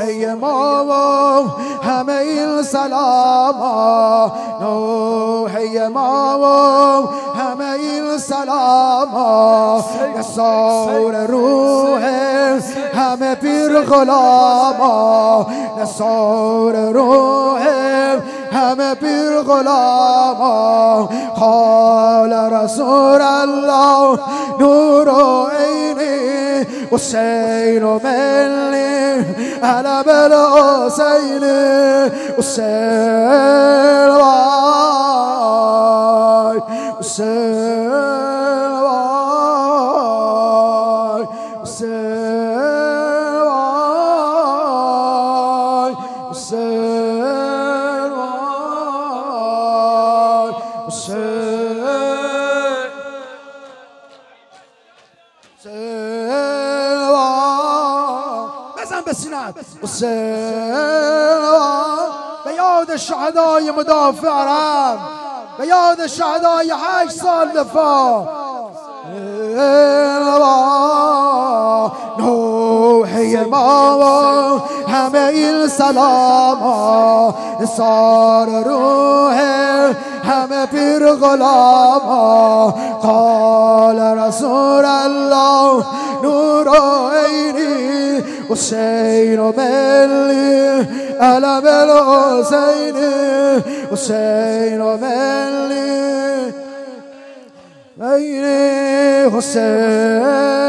نوحه ما و همه این سلاما، نوحه ما و همه این سلاما، نثار روح همه پیر غلاما، نثار روح همه پیر غلاما. قال رسول الله نور عینی حسین ملی علم الحسین حسین وای حسین وای حسین وای حسین وای حسین بزن به سینه‌ات حسین به یاد شهدای مدافع عرب، به یاد شهدای 8 سال دفاع. نوحه ما و همه این سلاما، نثار روح همه پیر غلاما. قال رسول الله نور عینی حسین ملی علم الحسین حسین ملی عینی حسین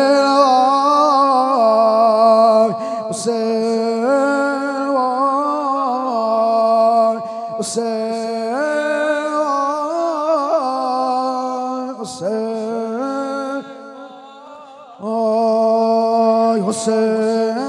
وای حسین وای حسین وای حسین وای حسین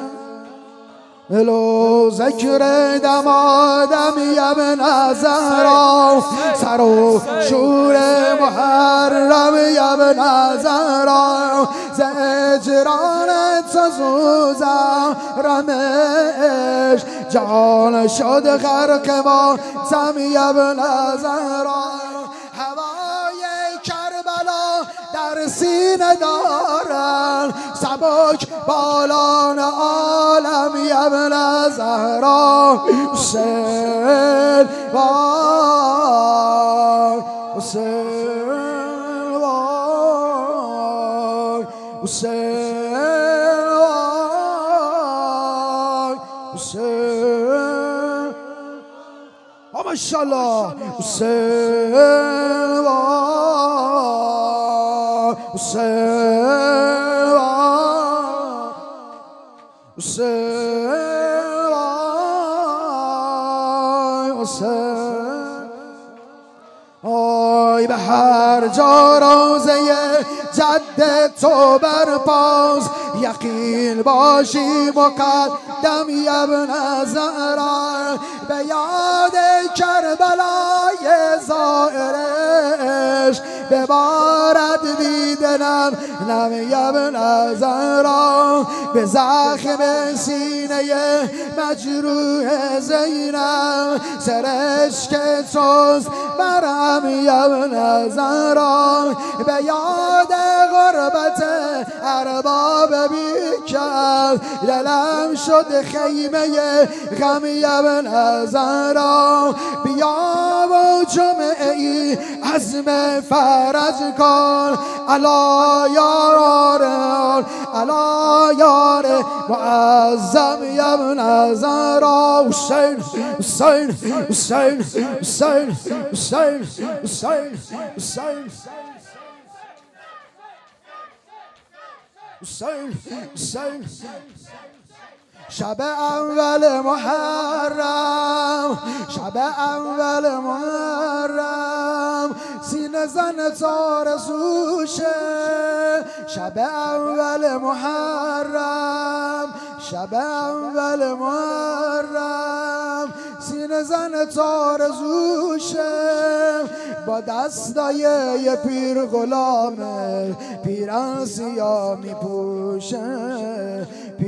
الو ذکر دمادم ابن زهرا، سر و شور محرم ابن زهرا، ز اجرانت سوزم رمش جان شد غرق ما سمی ابن زهرا. هوای کربلا در سینه دارن سبک بالان عالم ابن زهرا. حسین وای حسین وای حسین وای حسین ماشاءالله حسین وای حسین وای حسین وای حسین وای به هر جا روزه جد تو برپاس، یقین باشی مقدم ابن زهرا. به یاد کربلای زائرش ببارد دیدنم نم ابن زهرا. به زخم سینه مجروح زینب سرش که توست برم ابن زهرا. به یاد غربت ارباب بیکر دلم شد خیمه غم ابن زهرا. بیا و جمعه ای عزم فرج کن علا یار علا یار معظم ابن زهرا. حسین حسین حسین حسین حسین حسین حسین حسین حسین شب اول محرم، شب اول محرم سینه زن تارزوشه. شب اول محرم، شب اول محرم سینه زن تارزوشه. با دستای یه پیر غلامه پیرن سیاه میپوشه.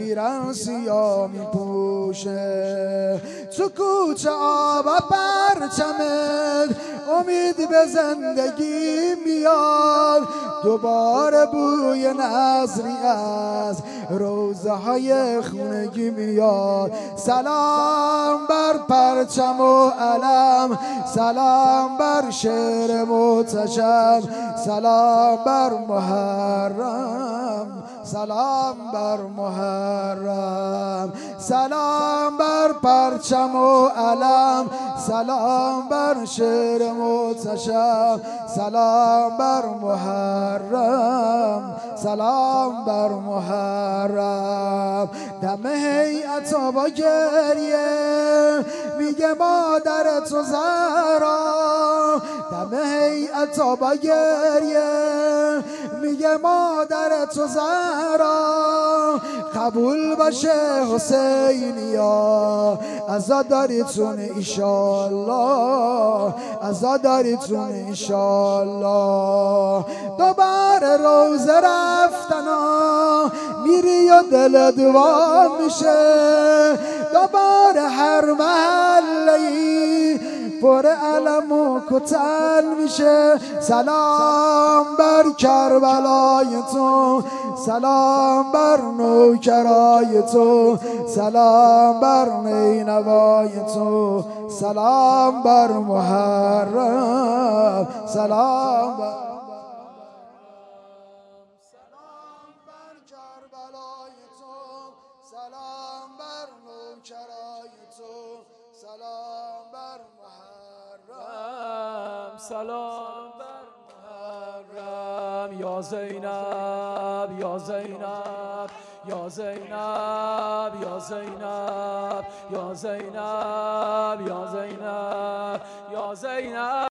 پیرن سیاه می پوشه. تو کوچه آب پرچمت امید به زندگی میاد، دوباره بوی نظری از روزه های خونگی میاد. سلام بر پرچم و علم، سلام بر شعر محتشم، سلام بر محرم، سلام بر محرم، سلام بر پرچم و علم، سلام بر شعر محتشم، سلام بر محرم، سلام بر محرم. دم هیئت با گریه میگه مادر تو زهرا، دم هیئت با گریه میگه مادر تو زهرا، قبول باشه حسینیا عزاداریتون ایشالله، عزاداریتون ایشالله. دوباره روزه رفتنا میری و دل دعا میشه، دوباره هر محله‌ای پر علم و کتل میشه. سلام بر کربلای تو، سلام بر نوکرای تو، سلام بر نینوای تو، سلام بر محرم، سلام بر کربلای تو، سلام بر نوکرای تو، سلام بر محرم، سلام بر محرم. یا زینب یا زینب یا زینب یا زینب یا زینب یا زینب یا زینب.